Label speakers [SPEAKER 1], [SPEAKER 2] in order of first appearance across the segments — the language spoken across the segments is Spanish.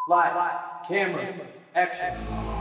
[SPEAKER 1] Lights, camera, action.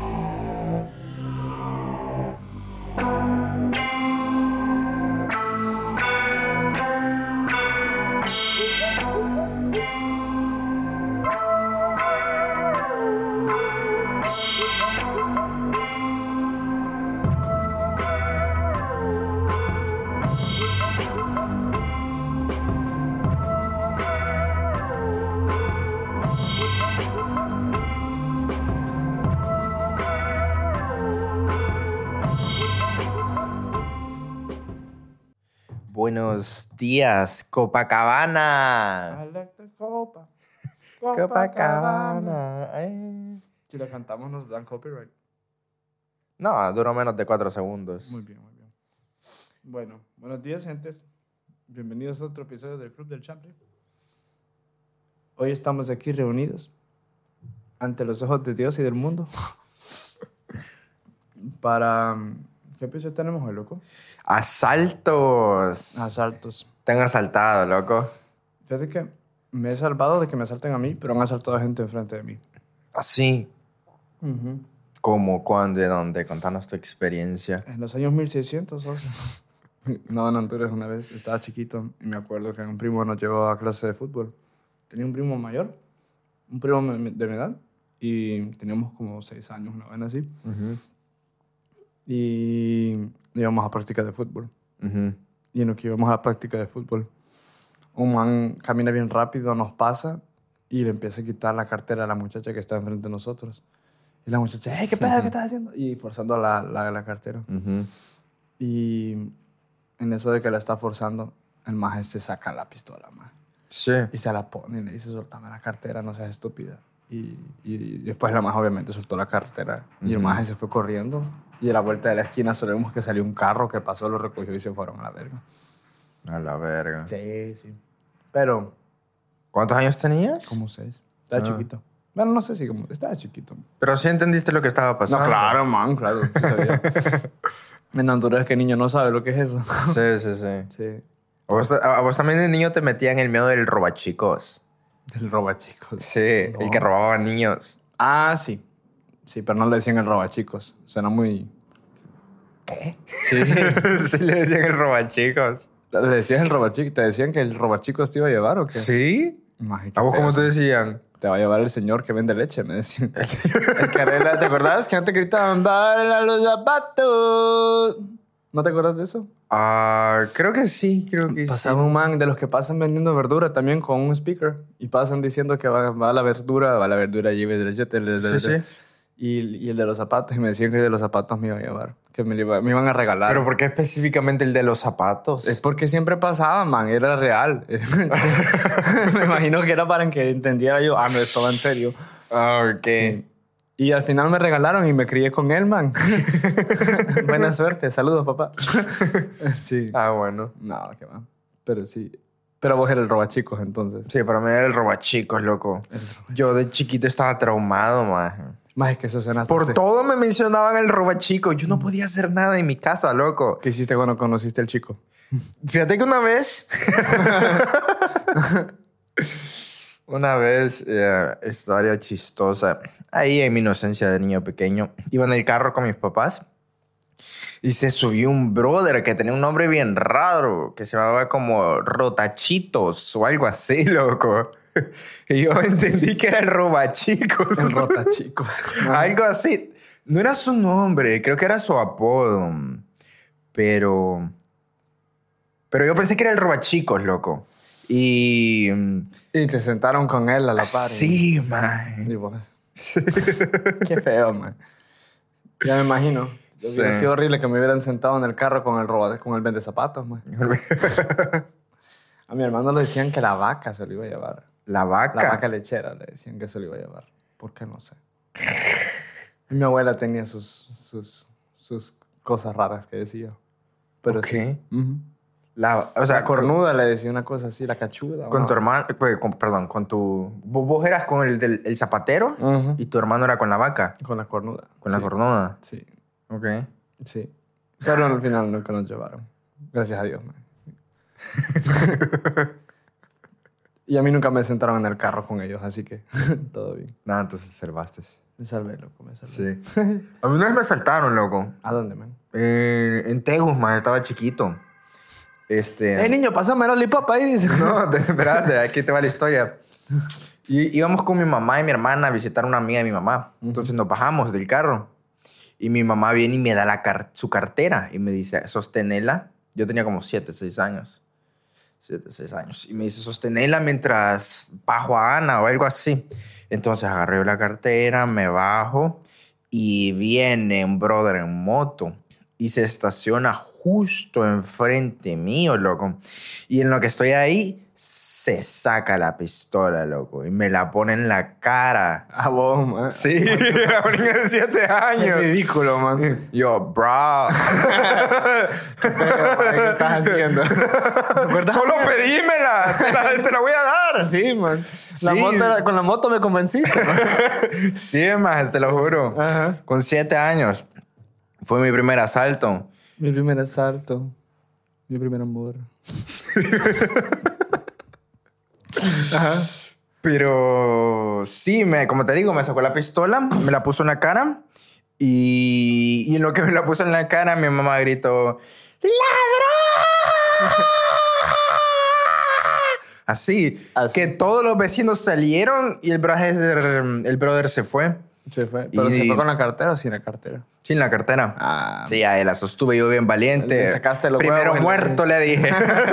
[SPEAKER 2] Buenos días, Copacabana.
[SPEAKER 3] I like the Copa.
[SPEAKER 2] Copacabana.
[SPEAKER 3] Si la cantamos nos dan copyright.
[SPEAKER 2] No, duró menos de 4 segundos.
[SPEAKER 3] Muy bien, muy bien. Bueno, buenos días, gentes. Bienvenidos a otro episodio del Club del Champion. Hoy estamos aquí reunidos ante los ojos de Dios y del mundo para... ¿Qué episodio tenemos hoy, loco?
[SPEAKER 2] Asaltos.
[SPEAKER 3] Asaltos.
[SPEAKER 2] Te han asaltado, loco.
[SPEAKER 3] Fíjate que me he salvado de que me asalten a mí, pero han asaltado a gente enfrente de mí.
[SPEAKER 2] Así. ¿Cómo? ¿Cuándo? ¿De dónde? Contanos tu experiencia.
[SPEAKER 3] En los años 1600, o sea. No, en Honduras una vez. Estaba chiquito y me acuerdo que un primo nos llevó a clase de fútbol. Tenía un primo mayor, un primo de mi edad, y teníamos como 6 años, una vez así. Y íbamos a práctica de fútbol. Y en lo que íbamos a la práctica de fútbol, un man camina bien rápido, nos pasa y le empieza a quitar la cartera a la muchacha que está enfrente de nosotros. Y la muchacha, hey, ¿qué pedo? ¿Qué estás haciendo? Y forzando la cartera. Y en eso de que la está forzando, el maje se saca la pistola, maje.
[SPEAKER 2] Sí.
[SPEAKER 3] Y se la pone y le dice, soltame la cartera, no seas estúpida. Y después la maje obviamente soltó la cartera. Y el maje se fue corriendo. Y a la vuelta de la esquina solo vimos que salió un carro que pasó, lo recogió y se fueron a la verga.
[SPEAKER 2] A la verga.
[SPEAKER 3] Sí, sí. Pero...
[SPEAKER 2] ¿Cuántos años tenías?
[SPEAKER 3] Como 6. Estaba chiquito. Bueno, no sé si como... Estaba chiquito.
[SPEAKER 2] Pero sí entendiste lo que estaba pasando.
[SPEAKER 3] No, claro, man, claro. Sí sabía. En Honduras que niño no sabe lo que es eso.
[SPEAKER 2] Sí.
[SPEAKER 3] Sí.
[SPEAKER 2] A vos también de niño te metían el miedo del robachicos.
[SPEAKER 3] Del robachicos.
[SPEAKER 2] Sí,
[SPEAKER 3] No.
[SPEAKER 2] el que robaba niños.
[SPEAKER 3] Ah, sí. Sí, pero no le decían el robachicos. Suena muy...
[SPEAKER 2] ¿Qué?
[SPEAKER 3] Sí.
[SPEAKER 2] Sí le decían el robachicos.
[SPEAKER 3] ¿Le decías el robachicos? ¿Te decían que el robachicos te iba a llevar o qué?
[SPEAKER 2] ¿Sí?
[SPEAKER 3] Maje, qué
[SPEAKER 2] ¿A vos
[SPEAKER 3] feo
[SPEAKER 2] cómo te
[SPEAKER 3] eso.
[SPEAKER 2] decían?
[SPEAKER 3] Te va a llevar el señor que vende leche, me decían. El que arregla... ¿Te acordabas que antes gritaban, ¡baila los zapatos! ¿No te acuerdas de eso?
[SPEAKER 2] Creo que sí,
[SPEAKER 3] Pasaba un man de los que pasan vendiendo verdura también con un speaker y pasan diciendo que va la verdura, lleve de leche.
[SPEAKER 2] Sí.
[SPEAKER 3] Y el de los zapatos, y me decían que el de los zapatos me iba a llevar, que me iban a regalar.
[SPEAKER 2] ¿Pero por qué específicamente el de los zapatos?
[SPEAKER 3] Es porque siempre pasaba, man, era real. Me imagino que era para que entendiera yo, no, esto va en serio.
[SPEAKER 2] Ok.
[SPEAKER 3] Sí. Y al final me regalaron y me crié con él, man. Buena suerte. Saludos, papá. Sí.
[SPEAKER 2] Bueno.
[SPEAKER 3] No, qué va. Pero sí. Pero vos eres el robachicos, entonces.
[SPEAKER 2] Sí, para mí era el robachicos, loco. Yo de chiquito estaba traumado, maje.
[SPEAKER 3] Más es que eso suena...
[SPEAKER 2] Por todo me mencionaban el robachicos. Yo no podía hacer nada en mi casa, loco.
[SPEAKER 3] ¿Qué hiciste cuando conociste al chico?
[SPEAKER 2] Fíjate que una vez... historia chistosa. Ahí en mi inocencia de niño pequeño, iba en el carro con mis papás y se subió un brother que tenía un nombre bien raro, que se llamaba como Rotachitos o algo así, loco. Y yo entendí que era el robachicos.
[SPEAKER 3] El rotachicos.
[SPEAKER 2] Algo así. No era su nombre, creo que era su apodo. Pero yo pensé que era el robachicos, loco. Y
[SPEAKER 3] te sentaron con él a la par.
[SPEAKER 2] Sí, man.
[SPEAKER 3] Y vos... Qué feo, man. Ya me imagino. Hubiera sido horrible que me hubieran sentado en el carro con el vendezapatos, man. A mi hermano le decían que la vaca se lo iba a llevar.
[SPEAKER 2] ¿La vaca?
[SPEAKER 3] La vaca lechera le decían que se lo iba a llevar. ¿Por qué? No sé. Y mi abuela tenía sus cosas raras que decía. Pero
[SPEAKER 2] ¿Qué?
[SPEAKER 3] Sí.
[SPEAKER 2] O sea,
[SPEAKER 3] La cornuda le decía una cosa así, la cachuda.
[SPEAKER 2] Con tu hermano, perdón, con tu... Vos eras con el zapatero y tu hermano era con la vaca.
[SPEAKER 3] Con la cornuda.
[SPEAKER 2] Con la cornuda.
[SPEAKER 3] Sí.
[SPEAKER 2] Ok.
[SPEAKER 3] Sí. Pero al final nunca nos llevaron. Gracias a Dios, man. Y a mí nunca me sentaron en el carro con ellos, así que todo bien.
[SPEAKER 2] Nada, entonces te salvaste.
[SPEAKER 3] Me salvé, loco, me salvé.
[SPEAKER 2] Sí. A mí una vez me asaltaron, loco.
[SPEAKER 3] ¿A dónde, man?
[SPEAKER 2] En Tegus, man, estaba chiquito.
[SPEAKER 3] Niño, pásame el lollipop ahí, dice.
[SPEAKER 2] No, espérate, aquí te va la historia. Y íbamos con mi mamá y mi hermana a visitar a una amiga de mi mamá. Entonces nos bajamos del carro. Y mi mamá viene y me da su cartera. Y me dice, sostenela. Yo tenía como 7, 6 años. 7, 6 años. Y me dice, sostenela mientras bajo a Ana o algo así. Entonces agarré la cartera, me bajo. Y viene un brother en moto. Y se estaciona justo enfrente mío, loco. Y en lo que estoy ahí, se saca la pistola, loco. Y me la pone en la cara.
[SPEAKER 3] A vos, man.
[SPEAKER 2] Sí, a un niño de 7 años.
[SPEAKER 3] Es ridículo, man.
[SPEAKER 2] Yo, bro.
[SPEAKER 3] ¿Qué estás haciendo?
[SPEAKER 2] Solo pedímela. Te la voy a dar.
[SPEAKER 3] Sí, man.
[SPEAKER 2] Sí.
[SPEAKER 3] Con la moto me convenciste, man.
[SPEAKER 2] Sí, man, te lo juro.
[SPEAKER 3] Ajá.
[SPEAKER 2] Con 7 años. Fue mi primer asalto.
[SPEAKER 3] Mi primer asalto. Mi primer amor. Ajá.
[SPEAKER 2] Pero sí, como te digo, me sacó la pistola, me la puso en la cara y en lo que me la puso en la cara, mi mamá gritó, ¡ladrón! Así, que todos los vecinos salieron y el brother se fue.
[SPEAKER 3] Se fue. ¿Pero se fue con la cartera o sin la cartera?
[SPEAKER 2] Sin la cartera.
[SPEAKER 3] Ah.
[SPEAKER 2] Sí, ahí la sostuve yo bien valiente.
[SPEAKER 3] Le sacaste los
[SPEAKER 2] Primero
[SPEAKER 3] huevos,
[SPEAKER 2] muerto, le dije.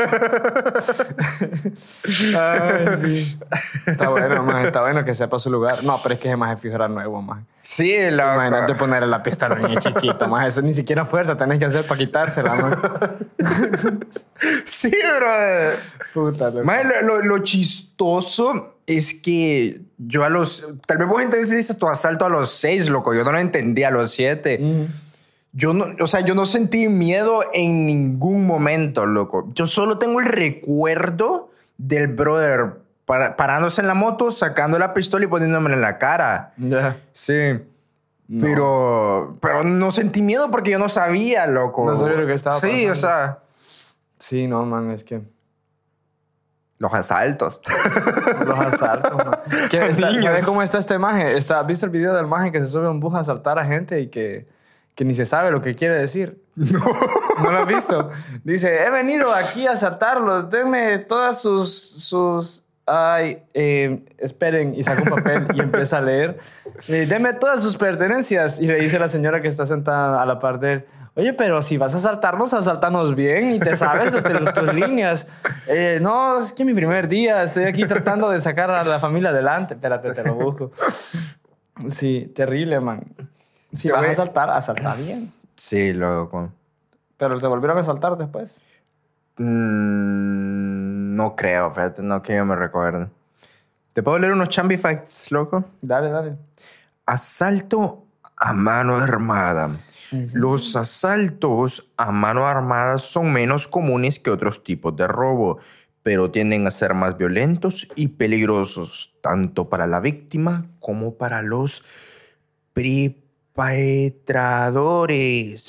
[SPEAKER 3] Ay, sí. Está bueno, man. Está bueno que sepa su lugar. No, pero es que ese más fijo era nuevo, man.
[SPEAKER 2] Sí, loco.
[SPEAKER 3] Imagínate ponerle la pistola a un niño chiquito, más. Eso ni siquiera fuerza tenés que hacer para quitársela, man.
[SPEAKER 2] Sí, brother.
[SPEAKER 3] Puta, loco.
[SPEAKER 2] Man, lo chistoso es que yo tal vez vos entendiste tu asalto a los 6, loco. Yo no lo entendí a los 7. Yo no sentí miedo en ningún momento, loco. Yo solo tengo el recuerdo del brother parándose en la moto, sacando la pistola y poniéndomela en la cara.
[SPEAKER 3] Ya.
[SPEAKER 2] Sí.
[SPEAKER 3] No.
[SPEAKER 2] Pero no sentí miedo porque yo no sabía, loco.
[SPEAKER 3] No sabía lo que estaba pasando.
[SPEAKER 2] Sí, o sea,
[SPEAKER 3] Sí, no, man, es que...
[SPEAKER 2] los asaltos.
[SPEAKER 3] Los asaltos, man. ¿Sabes cómo está esta imagen? ¿Has visto el video del maje que se sube a un bus a asaltar a gente y que ni se sabe lo que quiere decir? No. ¿No lo has visto? Dice, he venido aquí a asaltarlos. Denme todas sus... Ay, esperen. Y saca un papel y empieza a leer. Denme todas sus pertenencias. Y le dice a la señora que está sentada a la par de él, oye, pero si vas a asaltarnos bien y te sabes tus líneas. No, es que mi primer día. Estoy aquí tratando de sacar a la familia adelante. Espérate, te lo busco. Sí, terrible, man. Si vas a asaltar bien.
[SPEAKER 2] Sí, loco.
[SPEAKER 3] ¿Pero te volvieron a asaltar después?
[SPEAKER 2] No creo, fíjate, no que yo me recuerde. ¿Te puedo leer unos chambi facts, loco?
[SPEAKER 3] Dale.
[SPEAKER 2] Asalto a mano armada. Los asaltos a mano armada son menos comunes que otros tipos de robo, pero tienden a ser más violentos y peligrosos, tanto para la víctima como para los perpetradores.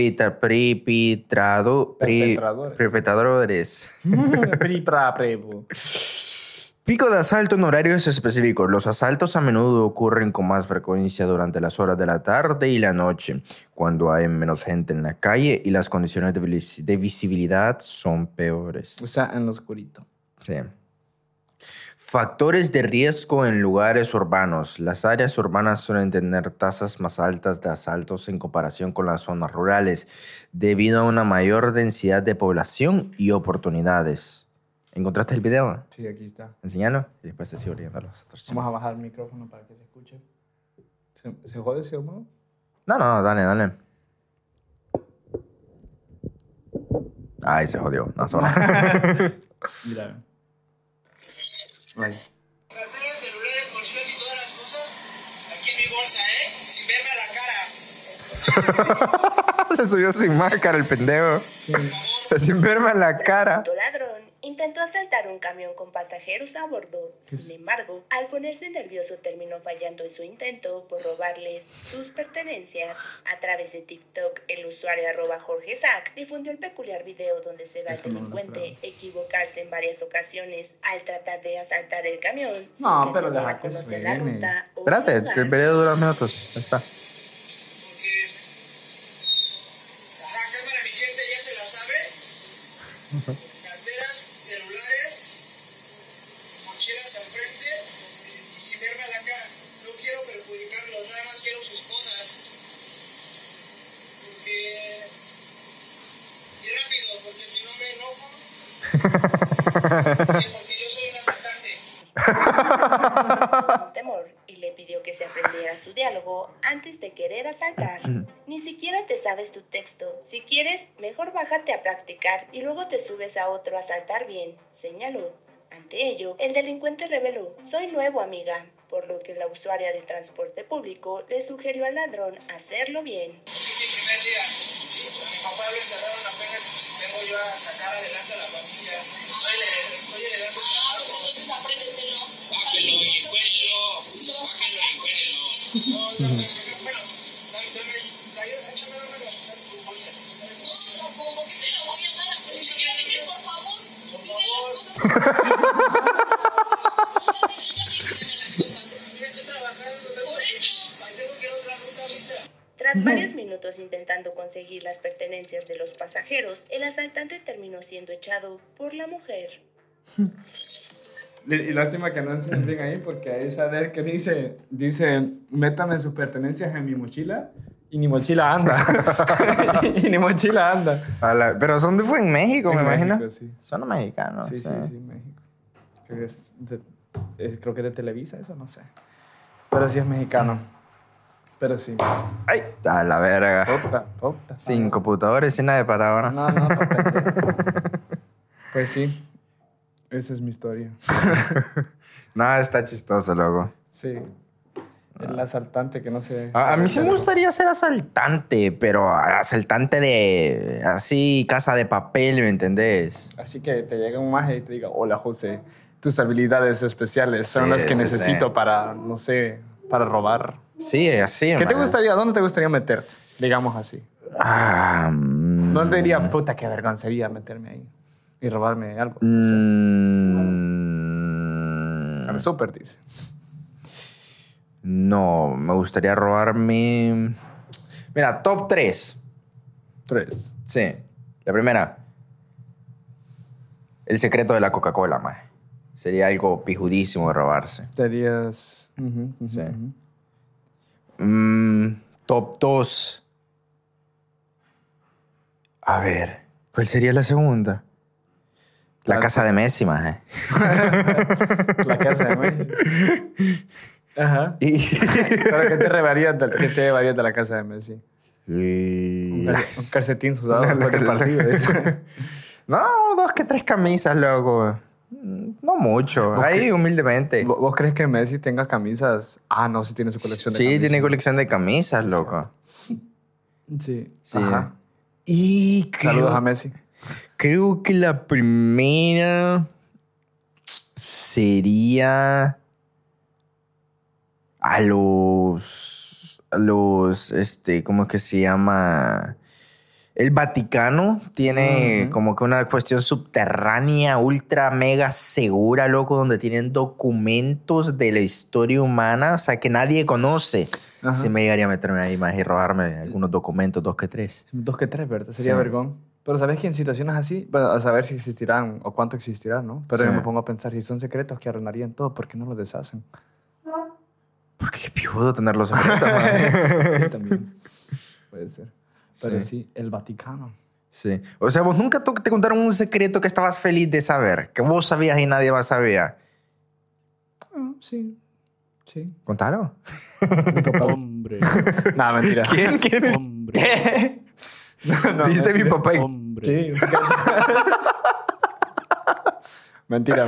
[SPEAKER 2] Pico de asalto en horarios específicos. Los asaltos a menudo ocurren con más frecuencia durante las horas de la tarde y la noche, cuando hay menos gente en la calle y las condiciones de visibilidad son peores.
[SPEAKER 3] O sea, en lo oscurito.
[SPEAKER 2] Sí. Factores de riesgo en lugares urbanos. Las áreas urbanas suelen tener tasas más altas de asaltos en comparación con las zonas rurales, debido a una mayor densidad de población y oportunidades. ¿Encontraste el video?
[SPEAKER 3] Sí, aquí está.
[SPEAKER 2] Enséñalo y después te sigo leyendo los otros.
[SPEAKER 3] Vamos a bajar el micrófono para que se escuche. ¿Se jode ese humo?
[SPEAKER 2] No, dale. Ay, se jodió. No, solo.
[SPEAKER 3] Mira. Ahí.
[SPEAKER 4] Carteras, celulares, mochilas y todas las cosas aquí en mi bolsa, sin verme a la cara.
[SPEAKER 2] Se subió sin máscara el pendejo.
[SPEAKER 3] Sí.
[SPEAKER 2] Sin verme en la cara.
[SPEAKER 5] Ladrón intentó asaltar un camión con pasajeros a bordo. Sin embargo, al ponerse nervioso terminó fallando en su intento por robarles sus pertenencias. A través de TikTok, el usuario @JorgeSac difundió el peculiar video donde se ve al delincuente equivocarse en varias ocasiones al tratar de asaltar el camión.
[SPEAKER 3] No,
[SPEAKER 5] sin
[SPEAKER 3] pero
[SPEAKER 5] se dé
[SPEAKER 3] deja
[SPEAKER 5] a
[SPEAKER 3] que
[SPEAKER 5] conocer la
[SPEAKER 3] suene.
[SPEAKER 5] ruta o
[SPEAKER 2] Espérate,
[SPEAKER 5] lugar.
[SPEAKER 2] el video dura minutos. Ahí está.
[SPEAKER 4] Porque. Ajá, cámara, mi gente ya se la sabe. Carteras, celulares, mochilas al frente y sin verme a la cara. No quiero perjudicarlos, nada más quiero sus cosas. Porque. Y rápido, porque si no me enojo. Porque yo soy un asaltante.
[SPEAKER 5] Sin temor y le pidió que se aprendiera su diálogo antes de querer asaltar. Ni siquiera te sabes tu texto. Si quieres, mejor bájate a practicar y luego te subes a otro a asaltar bien, señaló. Ante ello, el delincuente reveló: soy nuevo, amiga, por lo que la usuaria de transporte público le sugirió al ladrón hacerlo bien.
[SPEAKER 4] Es mi primer día. A mi papá lo encerraron apenas y vengo yo a sacar adelante a la familia. Estoy heredando un trabajo.
[SPEAKER 6] Entonces apréndetelo.
[SPEAKER 4] Bájelo y encuérenlo. Bájelo y encuérenlo. No, bueno, échame la mano a usar tu bolsa.
[SPEAKER 6] No, ¿por qué te la voy a dar a que si quieres decir, por favor?
[SPEAKER 4] Por
[SPEAKER 6] Dile
[SPEAKER 4] favor.
[SPEAKER 6] las cosas. Dile las cosas.
[SPEAKER 4] Yo estoy trabajando.
[SPEAKER 6] Por eso.
[SPEAKER 4] Tengo que ir a otra ruta ahorita.
[SPEAKER 5] Tras varios minutos intentando conseguir las pertenencias de los pasajeros, el asaltante terminó siendo echado por la mujer.
[SPEAKER 3] Y lástima que no enseñen bien ahí, porque ahí saber que dice, métame sus pertenencias en mi mochila, y ni mochila anda. Y ni mochila anda.
[SPEAKER 2] Pero ¿dónde fue? ¿En México, me imagino?
[SPEAKER 3] México, sí.
[SPEAKER 2] Son mexicanos.
[SPEAKER 3] Sí, México. Creo que es de Televisa, eso no sé. Pero sí es mexicano. Pero sí. ¡Ay!
[SPEAKER 2] A la verga.
[SPEAKER 3] Puta.
[SPEAKER 2] Sin computadores, sin nada de patada, ¿no?
[SPEAKER 3] No, papel. Pues sí. Esa es mi historia.
[SPEAKER 2] No, está chistoso, loco.
[SPEAKER 3] Sí. El asaltante que no se...
[SPEAKER 2] A mí sí me gustaría ser asaltante, pero asaltante de así, casa de papel, ¿me entendés?
[SPEAKER 3] Así que te llega un maje y te diga: hola, José, tus habilidades especiales son
[SPEAKER 2] Sí,
[SPEAKER 3] las que
[SPEAKER 2] sí,
[SPEAKER 3] necesito
[SPEAKER 2] sí.
[SPEAKER 3] para, no sé, para robar.
[SPEAKER 2] Sí, así.
[SPEAKER 3] ¿Qué te
[SPEAKER 2] man.
[SPEAKER 3] gustaría? ¿Dónde te gustaría meterte? Digamos así. ¿Dónde diría, puta, qué vergoncería meterme ahí y robarme algo? No sé. Al súper, dice.
[SPEAKER 2] No, me gustaría robarme... Mira, top 3.
[SPEAKER 3] 3.
[SPEAKER 2] Sí. La primera. El secreto de la Coca-Cola, man. Sería algo pijudísimo de robarse.
[SPEAKER 3] Serías...
[SPEAKER 2] Sí. Top 2. A ver, ¿cuál sería la segunda? La casa de Messi, maje.
[SPEAKER 3] La casa de Messi. Ajá.
[SPEAKER 2] Y...
[SPEAKER 3] ¿Pero qué te llevarías de la casa de Messi? Un calcetín sudado después del partido.
[SPEAKER 2] No, 2 que 3 camisas, loco. No mucho. Ahí, humildemente.
[SPEAKER 3] ¿Vos crees que Messi tenga camisas? Ah, no, sí tiene su colección de
[SPEAKER 2] Sí,
[SPEAKER 3] camisas.
[SPEAKER 2] tiene colección de camisas, loco.
[SPEAKER 3] Sí.
[SPEAKER 2] Sí.
[SPEAKER 3] Ajá.
[SPEAKER 2] Y
[SPEAKER 3] Saludos a Messi.
[SPEAKER 2] creo que la primera sería a los, ¿cómo es que se llama? El Vaticano tiene como que una cuestión subterránea, ultra mega segura, loco, donde tienen documentos de la historia humana, o sea, que nadie conoce.
[SPEAKER 3] Ajá.
[SPEAKER 2] Sí me llegaría a meterme ahí más y robarme algunos documentos, 2 que 3.
[SPEAKER 3] 2 que 3, ¿verdad? Sería
[SPEAKER 2] Sí.
[SPEAKER 3] vergón. Pero ¿sabes que en situaciones así, bueno, a saber si existirán o cuánto existirán, ¿no? Pero
[SPEAKER 2] Sí.
[SPEAKER 3] yo me pongo a pensar, si son secretos que arruinarían todo, ¿por qué no los deshacen?
[SPEAKER 2] Porque qué pijudo tener los secretos, man.
[SPEAKER 3] Sí, también. Puede ser. Pero
[SPEAKER 2] Sí.
[SPEAKER 3] sí, el Vaticano.
[SPEAKER 2] Sí. O sea, vos nunca te contaron un secreto que estabas feliz de saber, que vos sabías y nadie más sabía.
[SPEAKER 3] Sí. Sí.
[SPEAKER 2] ¿Contaron?
[SPEAKER 3] Mi papá.
[SPEAKER 7] Hombre.
[SPEAKER 3] No, mentira.
[SPEAKER 2] ¿Quién?
[SPEAKER 7] Hombre.
[SPEAKER 3] ¿Qué? No,
[SPEAKER 2] Dijiste mi
[SPEAKER 3] mentira.
[SPEAKER 2] papá.
[SPEAKER 7] Hombre.
[SPEAKER 3] Sí. Mentira.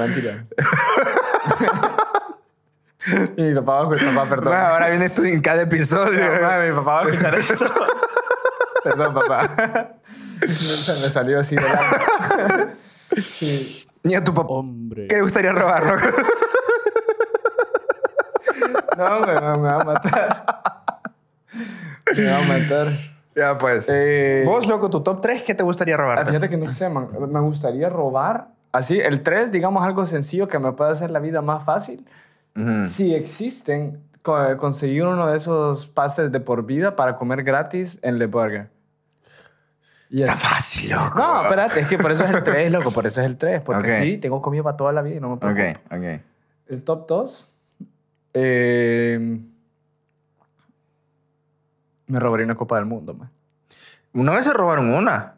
[SPEAKER 3] Y mi papá va a escuchar, papá, perdón.
[SPEAKER 2] Bueno, ahora vienes tú en cada episodio.
[SPEAKER 3] Mi papá va a escuchar esto. Perdón, papá. Se me salió así de la... Sí.
[SPEAKER 2] Ni a tu papá.
[SPEAKER 7] Hombre.
[SPEAKER 1] Hombre.
[SPEAKER 2] ¿Qué le gustaría robar, loco?
[SPEAKER 3] No, me va a matar. Me va a matar.
[SPEAKER 2] Ya, pues. Vos, loco, tu top 3, ¿qué te gustaría robarte?
[SPEAKER 3] Fíjate que no sé, man. Me gustaría robar. Así, el 3, digamos algo sencillo que me pueda hacer la vida más fácil.
[SPEAKER 2] Ujú.
[SPEAKER 3] Si existen, conseguir uno de esos pases de por vida para comer gratis en Le Burger. Y
[SPEAKER 2] Está
[SPEAKER 3] así-
[SPEAKER 2] fácil, loco.
[SPEAKER 3] No, espérate, es que por eso es el 3, loco, por eso es el 3. Porque
[SPEAKER 2] Ok.
[SPEAKER 3] sí, tengo comida para toda la vida y no me preocupo.
[SPEAKER 2] Ok, ok.
[SPEAKER 3] El top 2, me robaría una Copa del Mundo, man.
[SPEAKER 2] Una vez se robaron una.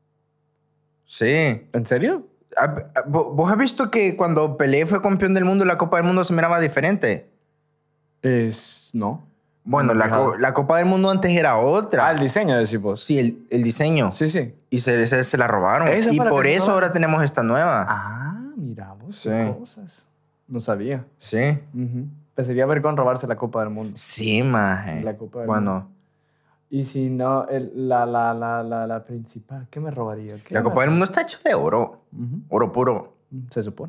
[SPEAKER 2] Sí.
[SPEAKER 3] ¿En serio?
[SPEAKER 2] ¿Vos has visto que cuando Pelé fue campeón del mundo, la Copa del Mundo se miraba diferente?
[SPEAKER 3] No.
[SPEAKER 2] Bueno,
[SPEAKER 3] No,
[SPEAKER 2] la Copa del Mundo antes era otra.
[SPEAKER 3] Ah, el diseño, decís vos.
[SPEAKER 2] Sí, el diseño.
[SPEAKER 3] Sí, sí.
[SPEAKER 2] Y se la robaron.
[SPEAKER 3] Esa
[SPEAKER 2] Y
[SPEAKER 3] fue la
[SPEAKER 2] por
[SPEAKER 3] que se
[SPEAKER 2] eso
[SPEAKER 3] robaron.
[SPEAKER 2] ahora tenemos esta nueva.
[SPEAKER 3] Ah, mira vos,
[SPEAKER 2] Sí.
[SPEAKER 3] qué cosas. No sabía.
[SPEAKER 2] Sí.
[SPEAKER 3] Pues sería ver con robarse la Copa del Mundo.
[SPEAKER 2] Sí, maje.
[SPEAKER 3] La Copa del
[SPEAKER 2] Bueno,
[SPEAKER 3] Y si no, la principal, ¿qué me robaría? ¿Qué
[SPEAKER 2] la
[SPEAKER 3] me-
[SPEAKER 2] Copa del Mundo está hecha de oro.
[SPEAKER 3] Ujú.
[SPEAKER 2] Oro puro.
[SPEAKER 3] Se supone.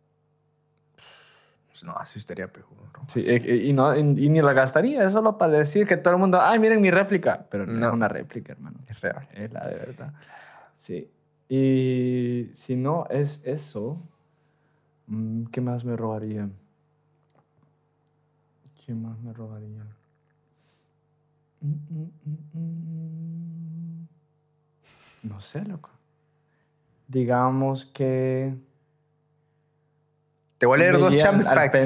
[SPEAKER 2] No, así estaría peor.
[SPEAKER 3] Sí, y ni la gastaría, es solo para decir que todo el mundo, ay, miren mi réplica. Pero no,
[SPEAKER 2] No.
[SPEAKER 3] es una réplica, hermano.
[SPEAKER 2] Es real.
[SPEAKER 3] Es la de verdad. Sí. Y si no es eso, ¿qué más me robaría? ¿Qué más me robaría? No sé, loco. Digamos que...
[SPEAKER 2] Te voy a leer
[SPEAKER 3] me
[SPEAKER 2] dos
[SPEAKER 3] iría
[SPEAKER 2] champ
[SPEAKER 3] al
[SPEAKER 2] facts.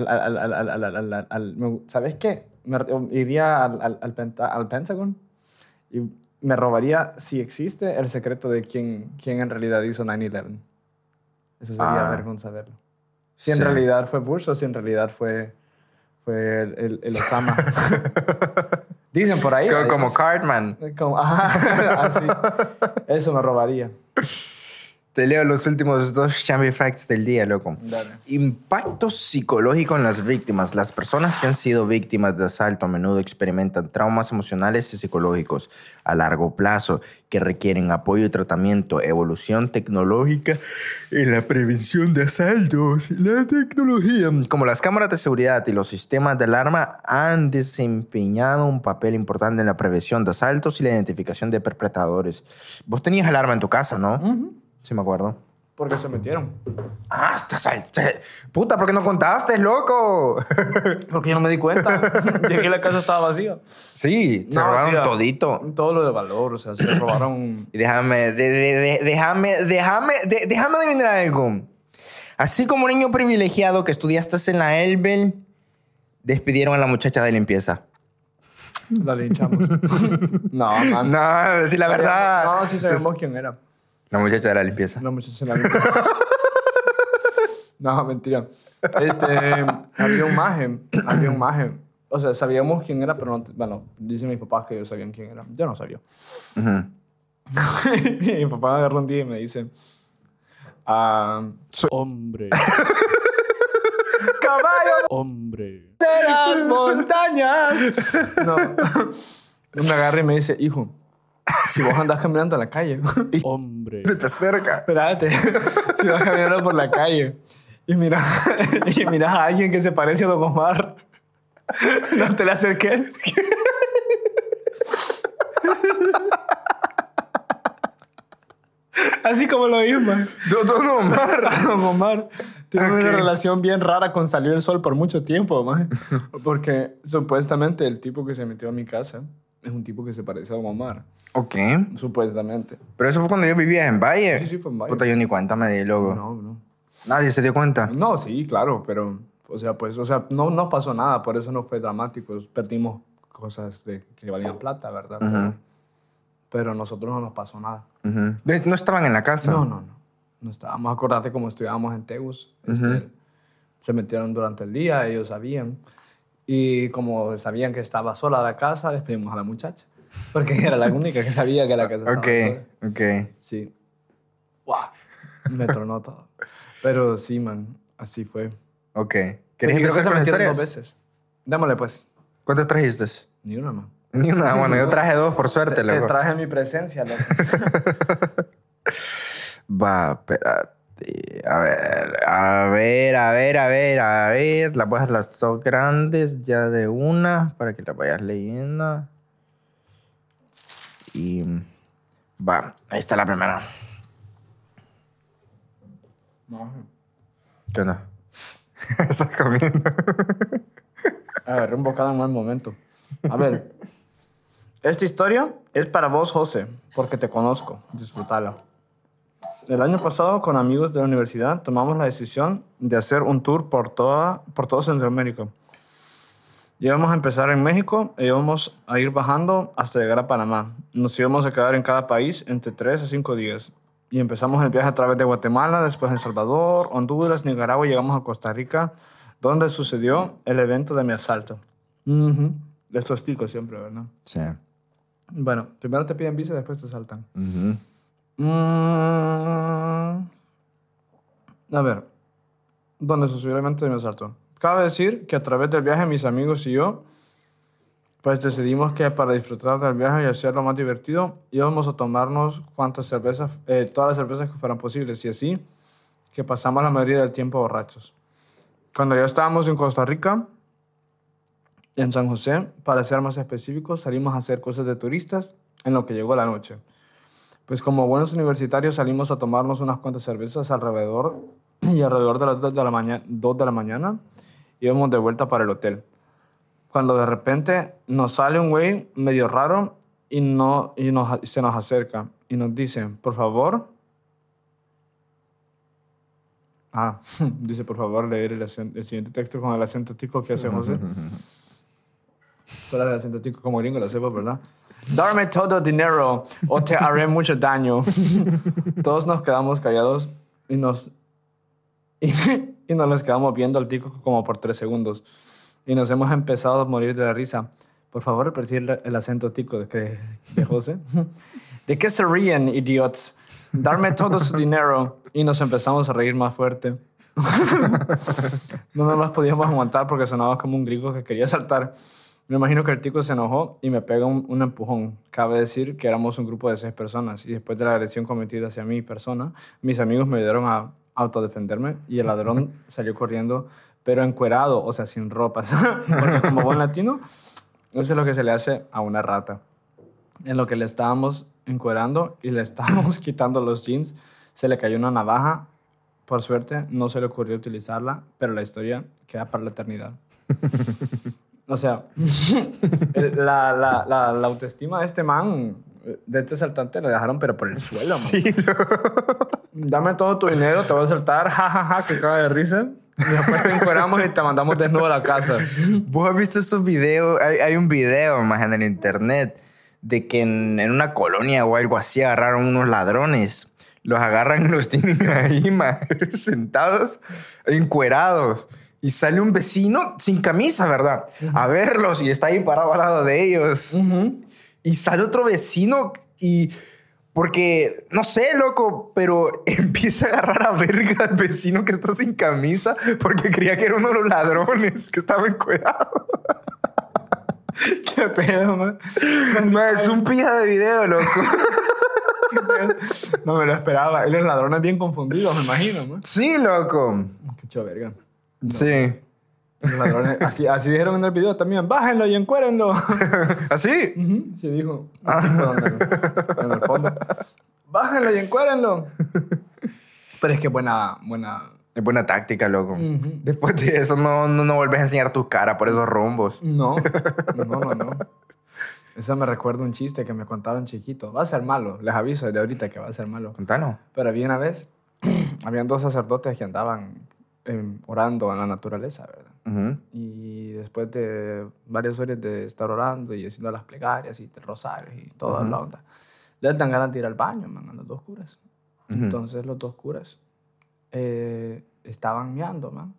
[SPEAKER 3] ¿Sabes qué? Iría al Pentagon y me robaría, si existe, el secreto de quién en realidad hizo 9/11. Eso sería vergüenza verlo. Si en
[SPEAKER 2] Sí.
[SPEAKER 3] realidad fue Bush o si en realidad fue el Osama. Dicen por ahí.
[SPEAKER 2] Como Cartman.
[SPEAKER 3] Ajá, así. Eso me robaría.
[SPEAKER 2] Te leo los últimos dos champ facts del día, loco.
[SPEAKER 3] Dale.
[SPEAKER 2] Impacto psicológico en las víctimas. Las personas que han sido víctimas de asalto a menudo experimentan traumas emocionales y psicológicos a largo plazo que requieren apoyo y tratamiento, evolución tecnológica en la prevención de asaltos. La tecnología, como las cámaras de seguridad y los sistemas de alarma, han desempeñado un papel importante en la prevención de asaltos y la identificación de perpetradores. Vos tenías alarma en tu casa, ¿no? Sí, me acuerdo.
[SPEAKER 3] Porque se metieron.
[SPEAKER 2] Ah, puta, ¿por qué no contaste, loco?
[SPEAKER 3] Porque yo no me di cuenta. Llegué y la casa estaba vacía.
[SPEAKER 2] Sí, se robaron
[SPEAKER 3] sí,
[SPEAKER 2] todito.
[SPEAKER 3] Todo lo de valor, o sea, se robaron...
[SPEAKER 2] Y déjame adivinar algo. Así como niño privilegiado que estudiaste en la Elbel, despidieron a la muchacha de limpieza.
[SPEAKER 3] La linchamos. No, man.
[SPEAKER 2] No, decir la verdad.
[SPEAKER 3] No, sí sabemos quién era.
[SPEAKER 2] La muchacha de la limpieza.
[SPEAKER 3] La muchacha en la limpieza. No, mentira. Había un maje. O sea, sabíamos quién era, pero no... Bueno, dicen mis papás que ellos sabían quién era. Yo no sabía.
[SPEAKER 2] Ujú.
[SPEAKER 3] Mi papá me agarró un día y me dice...
[SPEAKER 1] Hombre.
[SPEAKER 3] ¡Caballo
[SPEAKER 1] Hombre.
[SPEAKER 3] de las montañas! No. Me agarra y me dice, hijo, si vos andás caminando en la calle...
[SPEAKER 1] Hombre.
[SPEAKER 2] Te cerca.
[SPEAKER 3] Espérate. Si vas caminando por la calle y miras a alguien que se parece a Don Omar, no te le acerques. Así como lo dijo, man.
[SPEAKER 2] Don Omar.
[SPEAKER 3] Don Omar tiene
[SPEAKER 2] Ok.
[SPEAKER 3] una relación bien rara con Salió el Sol por mucho tiempo, man. Porque supuestamente el tipo que se metió a mi casa es un tipo que se parece a Don Omar.
[SPEAKER 2] Ok.
[SPEAKER 3] Supuestamente.
[SPEAKER 2] Pero eso fue cuando yo vivía en Valle.
[SPEAKER 3] Sí, fue en Valle.
[SPEAKER 2] Puta, yo ni cuenta me di, loco.
[SPEAKER 3] No.
[SPEAKER 2] Nadie se dio cuenta.
[SPEAKER 3] No, sí, claro, pero, no nos pasó nada, por eso no fue dramático. Perdimos cosas que valían plata, ¿verdad?
[SPEAKER 2] Ujú.
[SPEAKER 3] Pero a nosotros no nos pasó nada.
[SPEAKER 2] Ujú. No estaban en la casa.
[SPEAKER 3] No. No estábamos, acordate como estudiábamos en Tegus.
[SPEAKER 2] Ujú.
[SPEAKER 3] Se metieron durante el día, ellos sabían. Y como sabían que estaba sola la casa, despedimos a la muchacha. Porque era la única que sabía que la casa estaba sola.
[SPEAKER 2] Ok.
[SPEAKER 3] Sí. ¡Wow! Me tronó todo. Pero sí, man, así fue.
[SPEAKER 2] Ok.
[SPEAKER 3] Y
[SPEAKER 2] ¿Quieres
[SPEAKER 3] creo que
[SPEAKER 2] empezar
[SPEAKER 3] se
[SPEAKER 2] con las
[SPEAKER 3] metieron
[SPEAKER 2] historias?
[SPEAKER 3] 2 veces. Démosle, pues.
[SPEAKER 2] ¿Cuántas trajiste?
[SPEAKER 3] Ni una, man.
[SPEAKER 2] Ni una. Bueno, yo traje 2 por suerte,
[SPEAKER 3] Te
[SPEAKER 2] loco.
[SPEAKER 3] traje mi presencia, loco.
[SPEAKER 2] Va, espérate. A ver. Las voy a dejar las dos grandes ya de una para que las vayas leyendo. Y va, ahí está la primera. ¿Qué onda? Estás comiendo.
[SPEAKER 3] Agarré un bocado en mal momento. A ver, esta historia es para vos, José, porque te conozco. Disfrútala. El año pasado, con amigos de la universidad, tomamos la decisión de hacer un tour por todo Centroamérica. Íbamos a empezar en México e íbamos a ir bajando hasta llegar a Panamá. Nos íbamos a quedar en cada país entre 3 a 5 días. Y empezamos el viaje a través de Guatemala, después El Salvador, Honduras, Nicaragua y llegamos a Costa Rica, donde sucedió el evento de mi asalto. De estos ticos siempre, ¿verdad?
[SPEAKER 2] Sí.
[SPEAKER 3] Bueno, primero te piden visa, después te asaltan. A ver, ¿dónde sucedió el evento de mi asalto? Cabe decir que a través del viaje mis amigos y yo, pues decidimos que para disfrutar del viaje y hacerlo más divertido, íbamos a tomarnos cuantas cervezas, todas las cervezas que fueran posibles y así que pasamos la mayoría del tiempo borrachos. Cuando ya estábamos en Costa Rica, en San José, para ser más específicos, salimos a hacer cosas de turistas en lo que llegó la noche. Pues como buenos universitarios salimos a tomarnos unas cuantas cervezas alrededor de las 2 de la mañana íbamos de vuelta para el hotel. Cuando de repente nos sale un güey medio raro y se nos acerca y nos dice, por favor... dice, por favor, leer el siguiente texto con el acento tico que hace José. ¿Cuál es el acento tico como gringo? Lo sepa, ¿verdad? Dame todo dinero o te haré mucho daño. Todos nos quedamos callados y nos les quedamos viendo al tico como por 3 segundos. Y nos hemos empezado a morir de la risa. Por favor, repetir el acento tico de José. ¿De qué se ríen, idiots? Darme todo su dinero. Y nos empezamos a reír más fuerte. No nos las podíamos aguantar porque sonaba como un gringo que quería saltar. Me imagino que el tico se enojó y me pega un empujón. Cabe decir que éramos un grupo de 6 personas y después de la agresión cometida hacia mi persona, mis amigos me ayudaron a autodefenderme y el ladrón salió corriendo, pero encuerado, o sea, sin ropas. Porque como buen latino, eso es lo que se le hace a una rata. En lo que le estábamos encuerando y le estábamos quitando los jeans, se le cayó una navaja. Por suerte, no se le ocurrió utilizarla, pero la historia queda para la eternidad. O sea, la autoestima de este man, de este asaltante, le dejaron pero por el suelo, man.
[SPEAKER 2] Sí,
[SPEAKER 3] Dame todo tu dinero, te voy a asaltar, jajaja, que caga de risa. Y después te encueramos y te mandamos desnudo a la casa.
[SPEAKER 2] ¿Vos has visto esos videos? Hay un video más en el internet de que en una colonia o algo así agarraron unos ladrones. Los agarran y los tienen ahí, man, sentados, encuerados. Y sale un vecino sin camisa, ¿verdad? A verlos y está ahí parado al lado de ellos. Y sale otro vecino y... Porque, no sé, loco, pero empieza a agarrar a verga al vecino que está sin camisa porque creía que era uno de los ladrones que estaba encuerado.
[SPEAKER 3] ¿Qué pedo, man?
[SPEAKER 2] Man, es un pija de video, loco.
[SPEAKER 3] No me lo esperaba. Y los ladrones bien confundidos, me imagino, man.
[SPEAKER 2] Sí, loco.
[SPEAKER 3] Qué choverga. No.
[SPEAKER 2] Sí.
[SPEAKER 3] Los ladrones, así dijeron en el video también. Bájenlo y encuérenlo.
[SPEAKER 2] ¿Así?
[SPEAKER 3] Sí, dijo. En el fondo. Bájenlo y encuérenlo. Pero es que buena...
[SPEAKER 2] Es buena táctica, loco. Después de eso no vuelves a enseñar tu cara por esos rumbos.
[SPEAKER 3] No. Eso me recuerda un chiste que me contaron chiquito. Va a ser malo. Les aviso desde ahorita que va a ser malo.
[SPEAKER 2] Contanos.
[SPEAKER 3] Pero había una vez, habían 2 sacerdotes que andaban orando en la naturaleza, ¿verdad? Y después de varias horas de estar orando y haciendo las plegarias y rosarios y toda la onda, les dan ganas de ir al baño, man, a los 2 curas. Entonces los 2 curas estaban meando, man.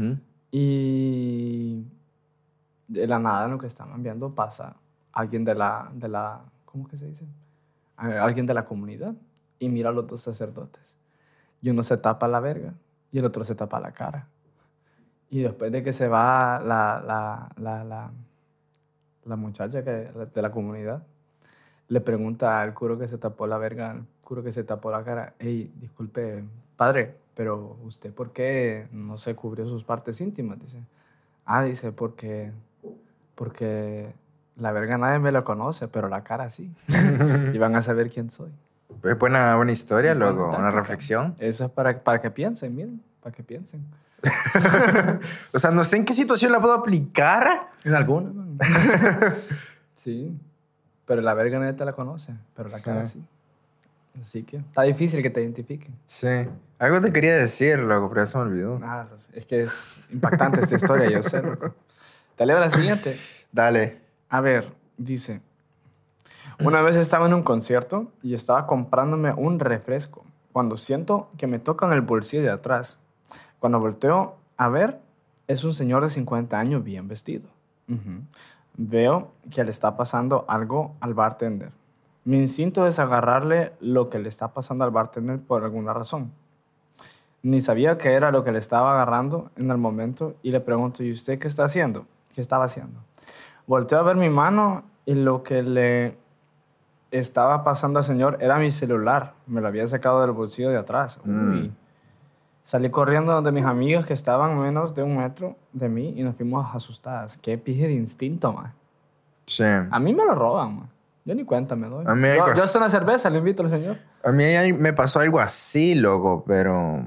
[SPEAKER 3] Y de la nada en lo que estaban meando pasa alguien de la ¿cómo que se dice? Alguien de la comunidad y mira a los 2 sacerdotes. Y uno se tapa la verga y el otro se tapa la cara. Y después de que se va la muchacha de la comunidad, le pregunta al cura que se tapó la verga, al cura que se tapó la cara, hey, disculpe, padre, pero ¿usted por qué no se cubrió sus partes íntimas? Dice. Dice, porque la verga nadie me lo conoce, pero la cara sí. Y van a saber quién soy.
[SPEAKER 2] Es buena historia, loco.
[SPEAKER 3] Táctica.
[SPEAKER 2] Una reflexión.
[SPEAKER 3] Eso es para que piensen, miren, para que piensen.
[SPEAKER 2] O sea, no sé en qué situación la puedo aplicar.
[SPEAKER 3] En alguna, man. Sí. Pero la verga nadie te la conoce, pero la cara sí. Así que está difícil que te identifiquen.
[SPEAKER 2] Sí. Algo te quería decir, loco, pero ya se me olvidó.
[SPEAKER 3] Nada, es que es impactante esta historia, yo sé, loco. Te leo la siguiente.
[SPEAKER 2] Dale.
[SPEAKER 3] A ver, dice... Una vez estaba en un concierto y estaba comprándome un refresco cuando siento que me tocan el bolsillo de atrás. Cuando volteo a ver, es un señor de 50 años bien vestido. Veo que le está pasando algo al bartender. Mi instinto es agarrarle lo que le está pasando al bartender por alguna razón. Ni sabía qué era lo que le estaba agarrando en el momento y le pregunto, ¿y usted qué está haciendo? ¿Qué estaba haciendo? Volteo a ver mi mano y lo que le estaba pasando al señor era mi celular. Me lo había sacado del bolsillo de atrás. Uy. Salí corriendo donde mis amigas que estaban menos de 1 metro de mí y nos fuimos asustadas. Qué pije de instinto, man.
[SPEAKER 2] Sí.
[SPEAKER 3] A mí me lo roban, man. Yo ni cuenta me doy.
[SPEAKER 2] A mí hay
[SPEAKER 3] yo
[SPEAKER 2] cosas-
[SPEAKER 3] hasta una cerveza le invito al señor.
[SPEAKER 2] A mí me pasó algo así, loco, pero...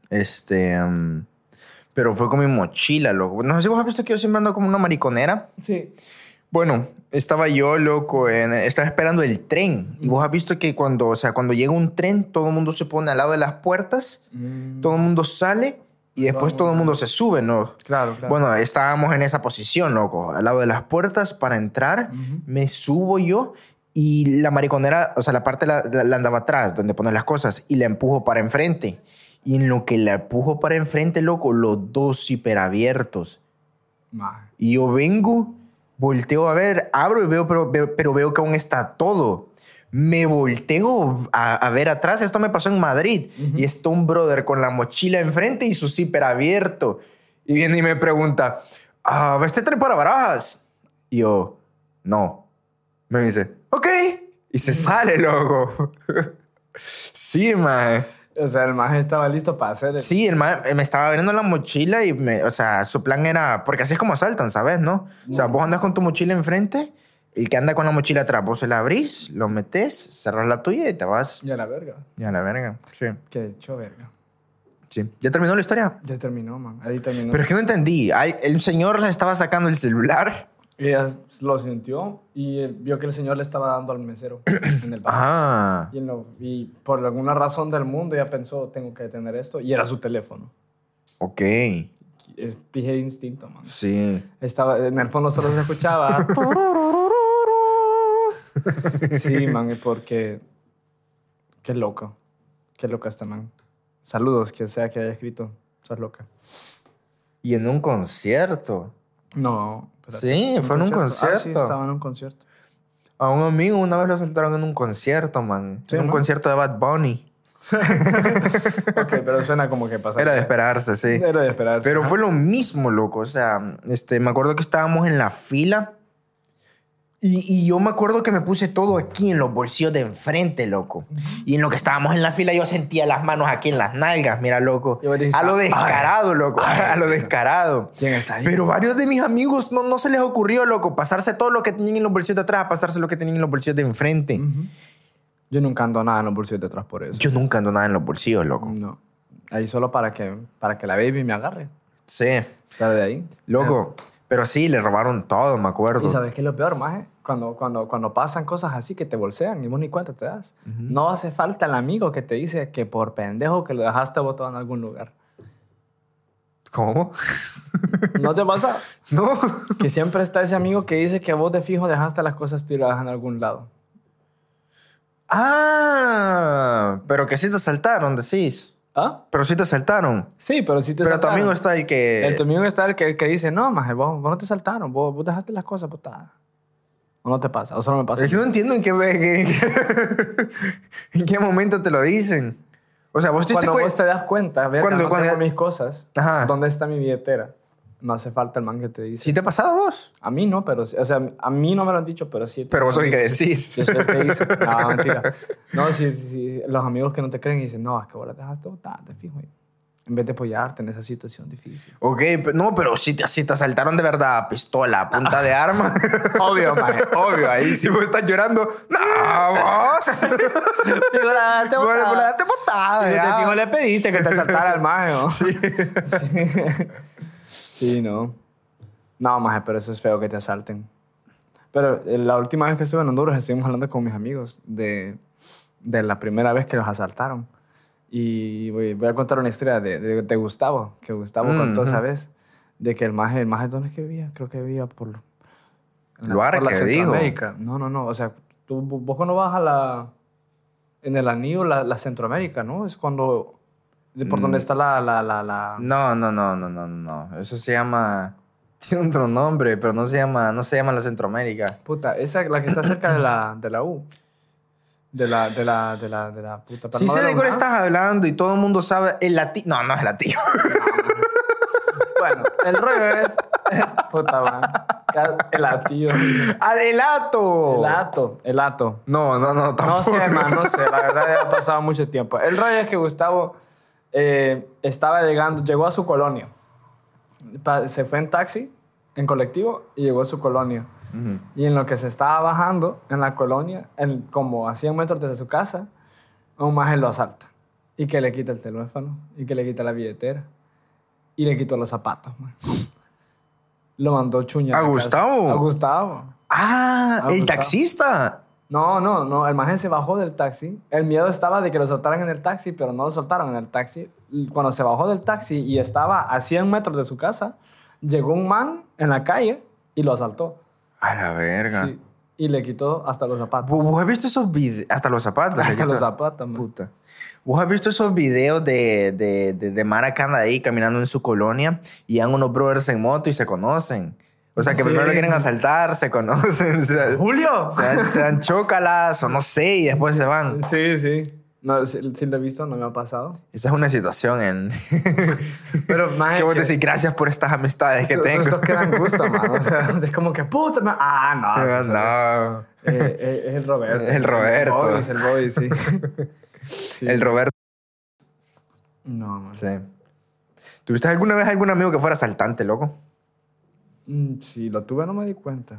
[SPEAKER 2] pero fue con mi mochila, loco. No sé si vos has visto que yo siempre ando como una mariconera.
[SPEAKER 3] Sí.
[SPEAKER 2] Bueno, estaba yo, loco, estaba esperando el tren. Y vos has visto que cuando llega un tren, todo el mundo se pone al lado de las puertas, todo el mundo sale y después todo el mundo se sube, ¿no?
[SPEAKER 3] Claro, claro.
[SPEAKER 2] Bueno, estábamos en esa posición, loco, al lado de las puertas para entrar. Me subo yo y la mariconera, o sea, la parte la andaba atrás, donde ponen las cosas, y la empujo para enfrente. Y en lo que la empujo para enfrente, loco, los dos hiperabiertos.
[SPEAKER 3] Man.
[SPEAKER 2] Y yo vengo, volteo a ver, abro y veo, pero veo que aún está todo. Me volteo a ver atrás. Esto me pasó en Madrid. Y está un brother con la mochila enfrente y su zipper abierto. Y viene y me pregunta, ¿va este tren para Barajas? Y yo, no. Me dice, ok. Y se sale, loco. Sí, man.
[SPEAKER 3] O sea, el maje estaba listo para hacer el...
[SPEAKER 2] Sí, el man me estaba abriendo la mochila y, o sea, su plan era... Porque así es como asaltan, ¿sabes? ¿No? O sea, vos andas con tu mochila enfrente, el que anda con la mochila atrás, vos se la abrís, lo metés, cerrás la tuya y te vas.
[SPEAKER 3] Ya la verga.
[SPEAKER 2] Ya la verga, sí.
[SPEAKER 3] Qué hecho verga.
[SPEAKER 2] Sí. ¿Ya terminó la historia?
[SPEAKER 3] Ya terminó, man. Ahí terminó.
[SPEAKER 2] Pero es que no entendí. El señor le estaba sacando el celular.
[SPEAKER 3] Y ella lo sintió y vio que el señor le estaba dando al mesero en el bar.
[SPEAKER 2] Ah.
[SPEAKER 3] Y por alguna razón del mundo ella pensó, tengo que detener esto. Y era su teléfono.
[SPEAKER 2] Ok.
[SPEAKER 3] Es pije de instinto, man.
[SPEAKER 2] Sí.
[SPEAKER 3] Estaba, en el fondo solo se escuchaba. Sí, man, y porque... Qué loco. Qué loca esta man. Saludos, quien sea que haya escrito. Sos loca.
[SPEAKER 2] Y en un concierto.
[SPEAKER 3] No. espérate.
[SPEAKER 2] Sí, fue en un
[SPEAKER 3] Ah, sí,
[SPEAKER 2] concierto.
[SPEAKER 3] estaba en un concierto.
[SPEAKER 2] A un amigo una vez lo soltaron en un concierto, man.
[SPEAKER 3] Sí,
[SPEAKER 2] en un
[SPEAKER 3] ¿no?
[SPEAKER 2] concierto de Bad Bunny.
[SPEAKER 3] Ok, pero suena como que pasó.
[SPEAKER 2] Era de esperarse, sí.
[SPEAKER 3] Era de esperarse.
[SPEAKER 2] Pero
[SPEAKER 3] ajá.
[SPEAKER 2] fue lo mismo, loco. O sea, me acuerdo que estábamos en la fila y yo me acuerdo que me puse todo aquí en los bolsillos de enfrente, loco. Y en lo que estábamos en la fila yo sentía las manos aquí en las nalgas, mira, loco.
[SPEAKER 3] Y vos dijiste,
[SPEAKER 2] A lo descarado, loco. A lo descarado.
[SPEAKER 3] ¿Quién está ahí?
[SPEAKER 2] Pero varios de mis amigos no se les ocurrió, loco, pasarse todo lo que tenían en los bolsillos de atrás a pasarse lo que tenían en los bolsillos de enfrente.
[SPEAKER 3] Ujú. Yo nunca ando nada en los bolsillos de atrás por eso.
[SPEAKER 2] Yo nunca ando nada en los bolsillos, loco.
[SPEAKER 3] No. Ahí solo para que la baby me agarre.
[SPEAKER 2] Sí.
[SPEAKER 3] Está de ahí.
[SPEAKER 2] Loco. Pero sí, le robaron todo, me acuerdo.
[SPEAKER 3] ¿Y sabes qué es lo peor, maje? Cuando pasan cosas así que te bolsean y vos ni cuenta te das. No hace falta el amigo que te dice que por pendejo que lo dejaste botado en algún lugar.
[SPEAKER 2] ¿Cómo?
[SPEAKER 3] ¿No te pasa?
[SPEAKER 2] No.
[SPEAKER 3] Que siempre está ese amigo que dice que vos de fijo dejaste las cosas tiradas en algún lado.
[SPEAKER 2] Ah, pero que sí te asaltaron, decís.
[SPEAKER 3] ¿Ah?
[SPEAKER 2] Pero sí te asaltaron.
[SPEAKER 3] Sí, pero sí te
[SPEAKER 2] Pero tu
[SPEAKER 3] saltaron.
[SPEAKER 2] amigo está el que...
[SPEAKER 3] Tu amigo está el que dice, no, maje, vos no te saltaron, vos dejaste las cosas botadas. ¿O no te pasa? ¿O solo me pasa?
[SPEAKER 2] Es que no entiendo en qué momento te lo dicen. O sea, vos te diste
[SPEAKER 3] Cuando
[SPEAKER 2] cuen-
[SPEAKER 3] vos te das cuenta, ver,
[SPEAKER 2] Cuando-
[SPEAKER 3] no
[SPEAKER 2] cuando-
[SPEAKER 3] tengo mis cosas,
[SPEAKER 2] Ajá.
[SPEAKER 3] ¿dónde está mi billetera? No hace falta el man que te dice.
[SPEAKER 2] ¿Sí te ha pasado a vos?
[SPEAKER 3] A mí no, pero... O sea, a mí no me lo han dicho, pero sí...
[SPEAKER 2] Pero vos sos el que decís.
[SPEAKER 3] Yo soy el que dice. No, mentira. No, sí, los amigos que no te creen y dicen, no, es que vos la dejaste botar, te fijo. En vez de apoyarte en esa situación difícil.
[SPEAKER 2] Ok, no, pero si te asaltaron de verdad, pistola, punta de arma.
[SPEAKER 3] Obvio, maje, obvio, ahí sí.
[SPEAKER 2] Y vos estás llorando. ¡No, vos!
[SPEAKER 3] Digo, la dejaste
[SPEAKER 2] Vos
[SPEAKER 3] botar.
[SPEAKER 2] la dejaste botada,
[SPEAKER 3] Digo,
[SPEAKER 2] ya.
[SPEAKER 3] te fijo, le pediste que te asaltara el maje, ¿no?
[SPEAKER 2] Sí.
[SPEAKER 3] Sí, no. No, maje, pero eso es feo que te asalten. Pero la última vez que estuve en Honduras estuvimos hablando con mis amigos de la primera vez que los asaltaron. Y voy a contar una historia de Gustavo, que Gustavo contó esa vez, de que el maje, ¿dónde es que vivía? Creo que vivía por
[SPEAKER 2] Luarque, digo.
[SPEAKER 3] Centroamérica. No, o sea, vos cuando vas en el anillo, la Centroamérica, ¿no? Es cuando, por donde está la...
[SPEAKER 2] No. Eso se llama... Tiene otro nombre, pero no se llama la Centroamérica.
[SPEAKER 3] Puta, esa, la que está cerca de la U. De la puta. pero
[SPEAKER 2] Sí
[SPEAKER 3] no
[SPEAKER 2] sé
[SPEAKER 3] la
[SPEAKER 2] de cuál
[SPEAKER 3] UNAM.
[SPEAKER 2] estás hablando y todo el mundo sabe el latino. No, no es latino.
[SPEAKER 3] Bueno, el rollo es... Puta, man. El atío.
[SPEAKER 2] ¡Adelato!
[SPEAKER 3] El ato.
[SPEAKER 2] No, tampoco.
[SPEAKER 3] No sé, man, no sé. La verdad ya ha pasado mucho tiempo. El rollo es que Gustavo llegó a su colonia. Se fue en taxi, en colectivo, y llegó a su colonia.
[SPEAKER 2] Ujú.
[SPEAKER 3] Y en lo que se estaba bajando en la colonia, como a 100 metros desde su casa, un maje lo asalta. Y que le quita el teléfono, y que le quita la billetera, y le quitó los zapatos, man. Lo mandó chuña.
[SPEAKER 2] ¿A
[SPEAKER 3] la casa.
[SPEAKER 2] Gustavo?
[SPEAKER 3] A Gustavo.
[SPEAKER 2] ¡Ah!
[SPEAKER 3] Ah,
[SPEAKER 2] ¡El
[SPEAKER 3] Gustavo.
[SPEAKER 2] taxista!
[SPEAKER 3] No. El maje se bajó del taxi. El miedo estaba de que lo soltaran en el taxi, pero no lo soltaron en el taxi. Y cuando se bajó del taxi y estaba a 100 metros de su casa, llegó un man en la calle y lo asaltó.
[SPEAKER 2] A la verga.
[SPEAKER 3] Sí. Y le quitó hasta los zapatos.
[SPEAKER 2] ¿Vos has visto esos videos? Hasta los zapatos. le
[SPEAKER 3] Hasta
[SPEAKER 2] quitó.
[SPEAKER 3] los zapatos, man.
[SPEAKER 2] Puta. ¿Vos has visto esos videos de Mara que anda ahí caminando en su colonia y han unos brothers en moto y se conocen? O sea, que
[SPEAKER 3] Sí.
[SPEAKER 2] primero lo quieren asaltar, se conocen,
[SPEAKER 3] ¡Julio!
[SPEAKER 2] se dan chócalas o no sé y después se van.
[SPEAKER 3] Sí. No, sí lo he visto, no me ha pasado.
[SPEAKER 2] Esa es una situación en...
[SPEAKER 3] Pero, maje,
[SPEAKER 2] que vos decís, gracias por estas amistades que tengo.
[SPEAKER 3] Estos que dan gusto, man. O sea, es como que, puta, man. Ah, no.
[SPEAKER 2] No.
[SPEAKER 3] Es el Roberto.
[SPEAKER 2] El Roberto.
[SPEAKER 3] El Bobby, sí. Sí.
[SPEAKER 2] El Roberto.
[SPEAKER 3] No, man.
[SPEAKER 2] Sí. ¿Tuviste alguna vez algún amigo que fuera asaltante, loco?
[SPEAKER 3] Sí, lo tuve, no me di cuenta.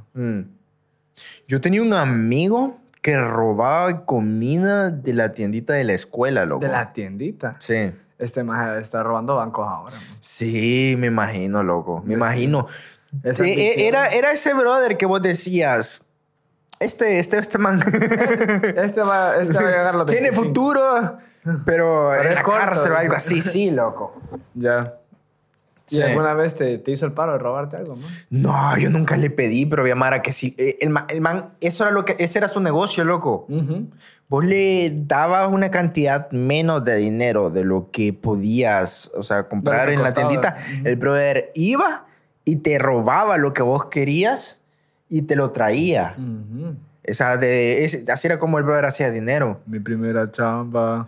[SPEAKER 2] Yo tenía un amigo que robaba comida de la tiendita de la escuela, loco.
[SPEAKER 3] De la tiendita.
[SPEAKER 2] Sí.
[SPEAKER 3] Este maje está robando bancos ahora, man.
[SPEAKER 2] Sí, me imagino, loco. Me imagino.
[SPEAKER 3] Esa
[SPEAKER 2] Sí,
[SPEAKER 3] ambición.
[SPEAKER 2] era ese brother que vos decías, este man
[SPEAKER 3] Este va a llegar a los 25.
[SPEAKER 2] tiene futuro, pero
[SPEAKER 3] Pero
[SPEAKER 2] en
[SPEAKER 3] es
[SPEAKER 2] la
[SPEAKER 3] corto,
[SPEAKER 2] cárcel o
[SPEAKER 3] dice.
[SPEAKER 2] algo así. Sí, loco.
[SPEAKER 3] Ya. ¿Y
[SPEAKER 2] Sí.
[SPEAKER 3] alguna vez te hizo el paro de robarte algo, man?
[SPEAKER 2] No, yo nunca le pedí, pero había Mara que sí. El man, ese era su negocio, loco. Vos le dabas una cantidad menos de dinero de lo que podías, o sea, comprar
[SPEAKER 3] que
[SPEAKER 2] en la
[SPEAKER 3] costaba.
[SPEAKER 2] tiendita. El brother iba y te robaba lo que vos querías y te lo traía. O sea, así era como el brother hacía dinero.
[SPEAKER 3] Mi primera chamba.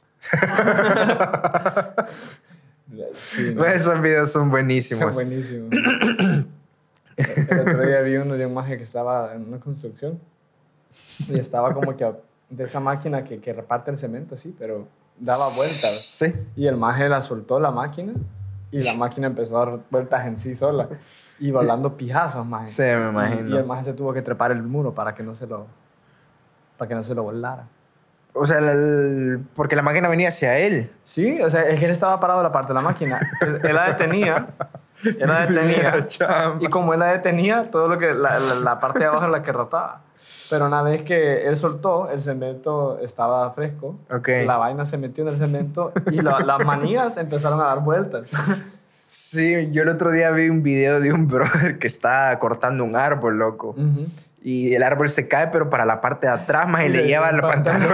[SPEAKER 3] Sí, ¿no?
[SPEAKER 2] Esos videos son buenísimos.
[SPEAKER 3] Son buenísimos. El otro día vi uno de un maje que estaba en una construcción y estaba como que de esa máquina que reparte el cemento así, pero daba vueltas.
[SPEAKER 2] Sí.
[SPEAKER 3] Y el maje la soltó la máquina y la máquina empezó a dar vueltas en sí sola y volando pijazos, maje.
[SPEAKER 2] Sí, me imagino.
[SPEAKER 3] Y el maje se tuvo que trepar el muro para que no se lo volara.
[SPEAKER 2] O sea, porque la máquina venía hacia él.
[SPEAKER 3] Sí, o sea, es que él estaba parado en la parte de la máquina. Él la detenía. Y como él la detenía, todo lo que la parte de abajo es la que rotaba. Pero una vez que él soltó, el cemento estaba fresco.
[SPEAKER 2] Ok.
[SPEAKER 3] La vaina se metió en el cemento y las manillas empezaron a dar vueltas.
[SPEAKER 2] Sí, yo el otro día vi un video de un brother que está cortando un árbol, loco. Y el árbol se cae, pero para la parte de atrás, más y le lleva el pantalón.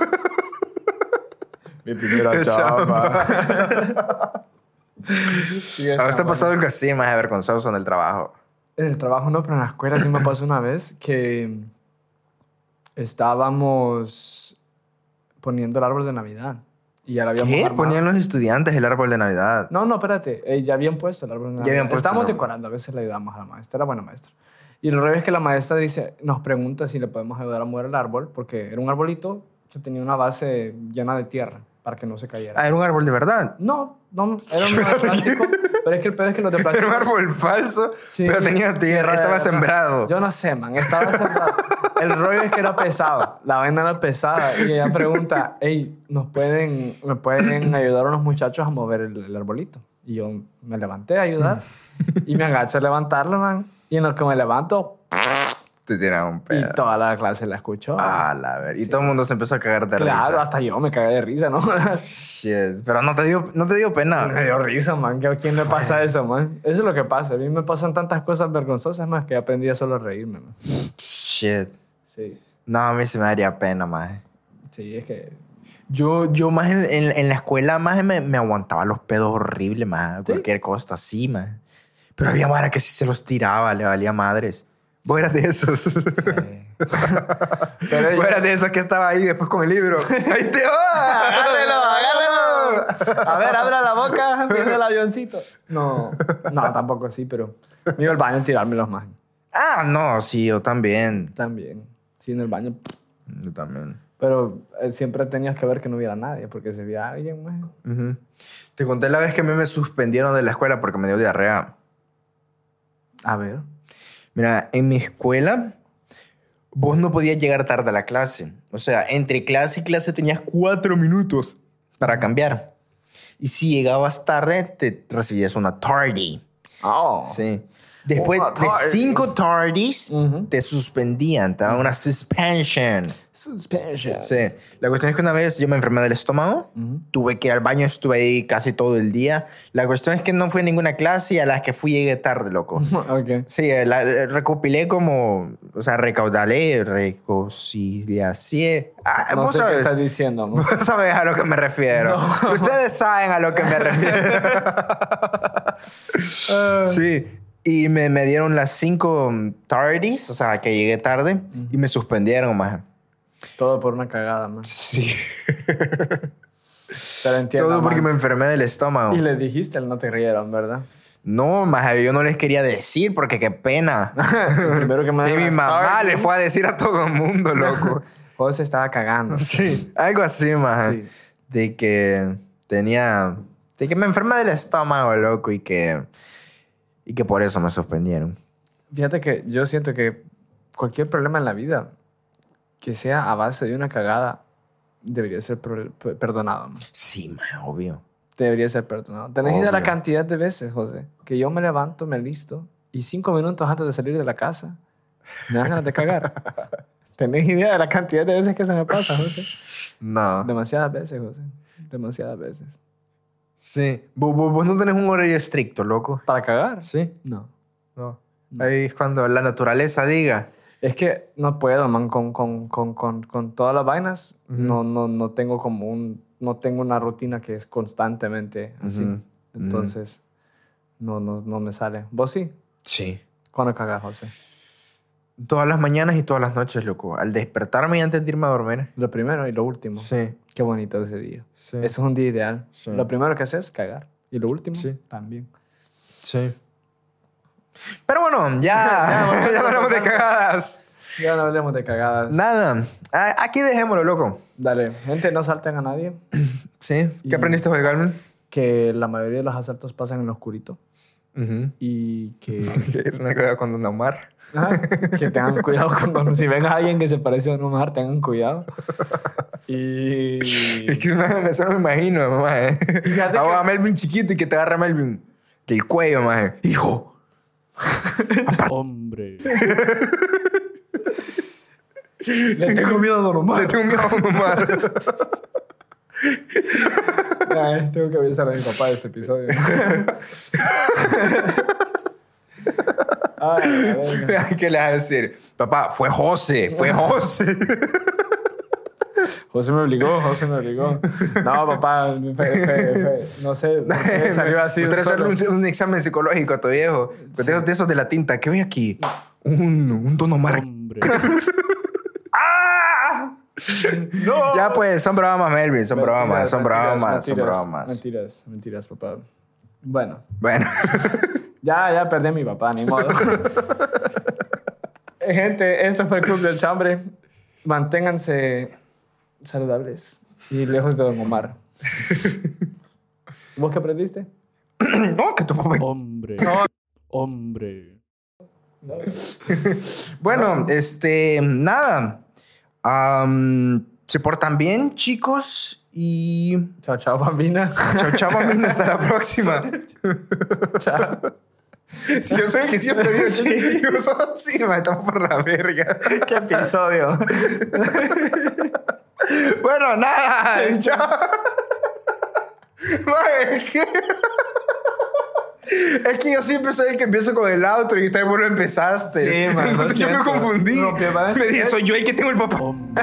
[SPEAKER 3] Mi primera chamba. Sí,
[SPEAKER 2] ¿A vos te ha
[SPEAKER 3] bueno.
[SPEAKER 2] pasado algo así más vergonzoso en el trabajo?
[SPEAKER 3] En el trabajo no, pero en la escuela sí me pasó una vez que estábamos poniendo el árbol de Navidad. Y ya la habíamos
[SPEAKER 2] ¿Qué?
[SPEAKER 3] armado.
[SPEAKER 2] Ponían los estudiantes el árbol de Navidad.
[SPEAKER 3] No, espérate. Ya habían puesto el árbol de Navidad.
[SPEAKER 2] Ya habían puesto
[SPEAKER 3] Estábamos
[SPEAKER 2] el árbol.
[SPEAKER 3] decorando. A veces le ayudamos a la maestra. Era buena maestra. Y lo revés es que la maestra nos pregunta si le podemos ayudar a mover el árbol, porque era un arbolito que tenía una base llena de tierra para que no se cayera.
[SPEAKER 2] Ah, era un árbol de verdad.
[SPEAKER 3] No, era un árbol de plástico. Pero es que el pedo es que los de plástico...
[SPEAKER 2] Era un árbol falso,
[SPEAKER 3] Sí,
[SPEAKER 2] pero tenía tierra,
[SPEAKER 3] de
[SPEAKER 2] estaba
[SPEAKER 3] verdad.
[SPEAKER 2] sembrado.
[SPEAKER 3] Yo no sé, man. Estaba sembrado. El rollo es que era pesado. La vaina era pesada. Y ella pregunta, hey, ¿me pueden ayudar unos muchachos a mover el arbolito? Y yo me levanté a ayudar. Y me agaché a levantarlo, man. Y en lo que me levanto,
[SPEAKER 2] Te tiraron un
[SPEAKER 3] y
[SPEAKER 2] pedo.
[SPEAKER 3] toda la clase la escuchó.
[SPEAKER 2] Ah, la ver. Y
[SPEAKER 3] Sí.
[SPEAKER 2] todo el mundo se empezó a cagar de
[SPEAKER 3] Claro,
[SPEAKER 2] risa.
[SPEAKER 3] hasta yo me cagué de risa, ¿no?
[SPEAKER 2] Shit. Pero no te dio pena.
[SPEAKER 3] Me dio risa, man. ¿A quién le pasa eso, man? Eso es lo que pasa. A mí me pasan tantas cosas vergonzosas, más que aprendí a solo reírme, man.
[SPEAKER 2] Shit.
[SPEAKER 3] Sí.
[SPEAKER 2] No, a mí se me daría pena, más.
[SPEAKER 3] Sí, es que...
[SPEAKER 2] Yo más en la escuela más me aguantaba los pedos horribles, más.
[SPEAKER 3] ¿Sí?
[SPEAKER 2] Cualquier cosa así, más. Pero había mara que si se los tiraba, le valía madres. Vos eras de esos.
[SPEAKER 3] Pero
[SPEAKER 2] Vos eras de esos que estaba ahí después con el libro. ¡Ahí te va!
[SPEAKER 3] ¡Agárrelo! A ver, abra la boca, viene el avioncito. No, tampoco así, pero me iba al baño a tirarme los más.
[SPEAKER 2] Ah, no, sí, yo también.
[SPEAKER 3] También. Sí, en el baño.
[SPEAKER 2] Yo también.
[SPEAKER 3] Pero siempre tenías que ver que no hubiera nadie, porque si había alguien más.
[SPEAKER 2] Ujú. Te conté la vez que a mí me suspendieron de la escuela porque me dio diarrea.
[SPEAKER 3] A ver.
[SPEAKER 2] Mira, en mi escuela, vos no podías llegar tarde a la clase. O sea, entre clase y clase tenías 4 minutos para cambiar. Y si llegabas tarde, te recibías una tardy.
[SPEAKER 3] Oh.
[SPEAKER 2] Sí. Después
[SPEAKER 3] Una
[SPEAKER 2] de
[SPEAKER 3] tardy.
[SPEAKER 2] 5 tardies,
[SPEAKER 3] Ujú.
[SPEAKER 2] te suspendían, te daban una suspension.
[SPEAKER 3] Suspension.
[SPEAKER 2] Sí. La cuestión es que una vez yo me enfermé del estómago,
[SPEAKER 3] Ujú.
[SPEAKER 2] tuve que ir al baño, estuve ahí casi todo el día. La cuestión es que no fue ninguna clase y a las que fui llegué tarde, loco.
[SPEAKER 3] Ok.
[SPEAKER 2] Sí, recopilé como, o sea, recaudalé, reconciliacié. Ah,
[SPEAKER 3] No
[SPEAKER 2] vos
[SPEAKER 3] sé qué
[SPEAKER 2] sabes.
[SPEAKER 3] estás diciendo, amor.
[SPEAKER 2] Vos sabés a lo que me refiero.
[SPEAKER 3] No.
[SPEAKER 2] Ustedes saben a lo que me refiero. Sí. Y me dieron las 5 tardies, o sea, que llegué tarde, y me suspendieron, más.
[SPEAKER 3] Todo por una cagada, man.
[SPEAKER 2] Sí.
[SPEAKER 3] Te lo entiendo,
[SPEAKER 2] Todo porque me
[SPEAKER 3] man.
[SPEAKER 2] enfermé del estómago.
[SPEAKER 3] Y les dijiste, no te rieron, ¿verdad?
[SPEAKER 2] No, más yo no les quería decir porque qué pena.
[SPEAKER 3] Primero que me
[SPEAKER 2] Y mi
[SPEAKER 3] den las
[SPEAKER 2] mamá
[SPEAKER 3] tardies.
[SPEAKER 2] le fue a decir a todo el mundo, loco.
[SPEAKER 3] José estaba cagando.
[SPEAKER 2] Sí, algo así, más.
[SPEAKER 3] Sí.
[SPEAKER 2] De que me enfermé del estómago, loco, y que por eso me suspendieron.
[SPEAKER 3] Fíjate que yo siento que cualquier problema en la vida que sea a base de una cagada debería ser perdonado, man.
[SPEAKER 2] Sí, más, obvio.
[SPEAKER 3] Debería ser perdonado. ¿Tenés idea de la
[SPEAKER 2] Obvio.
[SPEAKER 3] cantidad de veces, José, que yo me levanto, me listo y 5 minutos antes de salir de la casa me dan ganas de cagar? ¿Tenés idea de la cantidad de veces que se me pasa, José?
[SPEAKER 2] No.
[SPEAKER 3] Demasiadas veces, José. Demasiadas veces.
[SPEAKER 2] Sí. Vos no tenés un horario estricto, loco.
[SPEAKER 3] ¿Para cagar?
[SPEAKER 2] Sí.
[SPEAKER 3] No.
[SPEAKER 2] No. Ahí es cuando la naturaleza diga.
[SPEAKER 3] Es que no puedo, man, con todas las vainas.
[SPEAKER 2] Ujú.
[SPEAKER 3] No tengo como no tengo una rutina que es constantemente así.
[SPEAKER 2] Ujú.
[SPEAKER 3] Entonces, no me sale. ¿Vos sí?
[SPEAKER 2] Sí.
[SPEAKER 3] ¿Cuándo cagás, José?
[SPEAKER 2] Todas las mañanas y todas las noches, loco. Al despertarme y antes de irme a dormir.
[SPEAKER 3] Lo primero y lo último.
[SPEAKER 2] Sí.
[SPEAKER 3] Qué bonito ese día.
[SPEAKER 2] Sí.
[SPEAKER 3] Eso es un día ideal.
[SPEAKER 2] Sí.
[SPEAKER 3] Lo primero que haces es cagar. Y lo último,
[SPEAKER 2] Sí.
[SPEAKER 3] también.
[SPEAKER 2] Sí. Pero bueno, ya no hablamos de cagadas.
[SPEAKER 3] Ya no hablemos de cagadas.
[SPEAKER 2] Nada. Aquí dejémoslo, loco.
[SPEAKER 3] Dale, gente, no salten a nadie.
[SPEAKER 2] ¿Sí?
[SPEAKER 3] Y-
[SPEAKER 2] ¿Qué aprendiste hoy, Carmen?
[SPEAKER 3] Que la mayoría de los asaltos pasan en lo oscurito.
[SPEAKER 2] Ujú.
[SPEAKER 3] Y que...
[SPEAKER 2] No cuidado con Don Omar.
[SPEAKER 3] Ajá, que tengan cuidado si ven a alguien que se parece a Don Omar, tengan cuidado. Y...
[SPEAKER 2] Es que eso no me imagino, mamá.
[SPEAKER 3] Fíjate
[SPEAKER 2] Hago
[SPEAKER 3] que-
[SPEAKER 2] a Melvin chiquito y que te agarra Melvin del cuello, mamá. ¡Hijo!
[SPEAKER 1] Hombre.
[SPEAKER 3] Le tengo miedo a Don Omar.
[SPEAKER 2] Le tengo miedo a Don Omar.
[SPEAKER 3] Ay, tengo que avisar a mi papá de este episodio. Ay, la verga.
[SPEAKER 2] ¿Qué le vas a decir? Papá, fue José, fue José.
[SPEAKER 3] José me obligó. No, papá, no sé, ¿por qué salió así.
[SPEAKER 2] Usted
[SPEAKER 3] solo?
[SPEAKER 2] hacerle un examen psicológico a tu viejo. De esos de la tinta. ¿Qué ve aquí? Un Don Omar.
[SPEAKER 1] Hombre.
[SPEAKER 3] ¡Ah! No.
[SPEAKER 2] Ya pues, son bromas, Melvin, son bromas, son bromas, son
[SPEAKER 3] mentiras,
[SPEAKER 2] bromas.
[SPEAKER 3] Mentiras, papá. Bueno,
[SPEAKER 2] Bueno,
[SPEAKER 3] ya perdí a mi papá, ni modo. Gente, esto fue el Club del Chambre. Manténganse saludables y lejos de Don Omar. ¿Vos qué aprendiste?
[SPEAKER 2] no, que tu papá...
[SPEAKER 1] Hombre.
[SPEAKER 3] No.
[SPEAKER 1] Hombre.
[SPEAKER 3] No.
[SPEAKER 2] Bueno, nada. Se portan bien, chicos, y...
[SPEAKER 3] Chao, chao, bambina.
[SPEAKER 2] Chao, chao, mamina, hasta la próxima.
[SPEAKER 3] Chao.
[SPEAKER 2] Si yo soy el que siempre digo chicos, sí, me estamos por la verga.
[SPEAKER 3] ¿Qué episodio?
[SPEAKER 2] Bueno, nada, chao. Mae, es que yo siempre soy el que empiezo con el outro y vos lo empezaste.
[SPEAKER 3] Sí, man, lo
[SPEAKER 2] Entonces yo me
[SPEAKER 3] siento.
[SPEAKER 2] confundí.
[SPEAKER 3] No, que va a
[SPEAKER 2] me dije,
[SPEAKER 3] ser-
[SPEAKER 2] soy yo el que tengo el papá.
[SPEAKER 1] Hombre.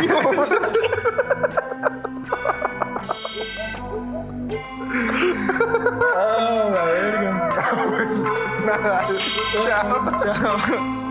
[SPEAKER 3] Ah, la verga.
[SPEAKER 2] Nada, chao.
[SPEAKER 3] Chao.